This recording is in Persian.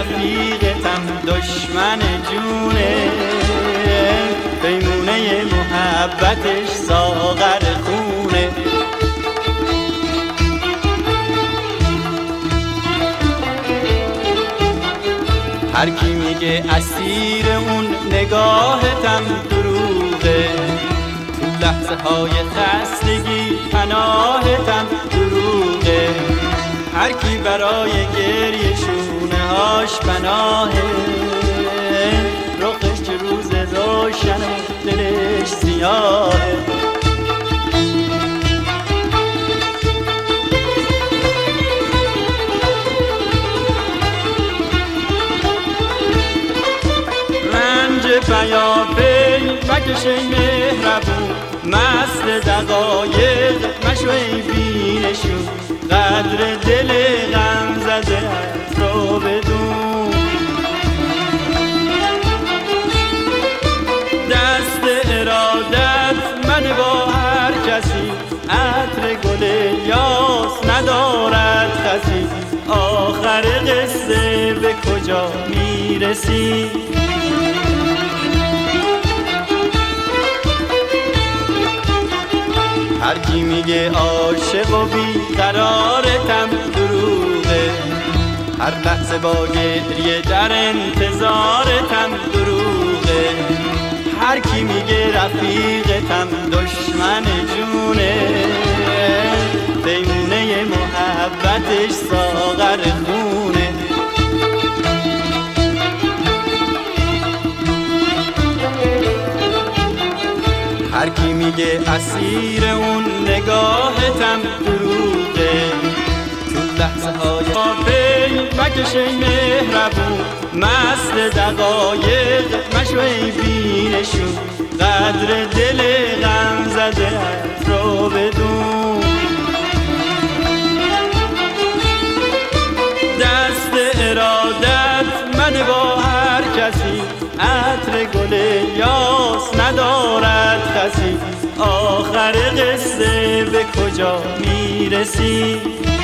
رفیقتم دشمن جونه، پیمونه محبتش ساغر خونه. هر کی میگه اسیر اون نگاهتم دروغه، تو لحظه های خستگی پناهتم دروغه. هر کی برای گریه شونه هاش پناهه، رخش چه روز روشن و دلش سیاهه. پیاپی بکش ای مهربون، مست دقایق مشو ای بینشون، قدر دل غم زده رو بدون. دست ارادت من با هر کسی، عطر گل یاس ندارد خسی. آخر قصه به کجا میرسی؟ هر کی میگه عاشق و بیقرارتم دروغه، هر لحظه با گریه در انتظارتم دروغه. هر کی میگه رفیقتم دشمن جونه، پیمونه محبتش ساغر خونه. هر کی میگه اسیر اون نگاهتم دروغه، تو لحظه های پی بکش ای مهربون، مست دقایق مشو ای بینشون، قدر دل غم زده رو بدون. دست ارادت من با هر کسی، عطر گل یاس ندارد خسی. آخر قصه به کجا میرسی؟